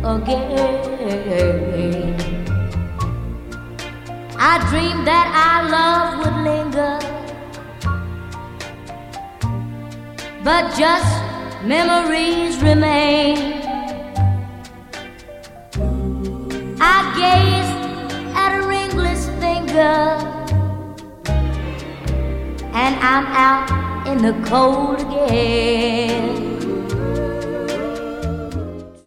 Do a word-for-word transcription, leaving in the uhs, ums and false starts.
again. I dreamed that our love would linger, but just memories remain. I gazed at a ringless finger, and I'm out in the cold again.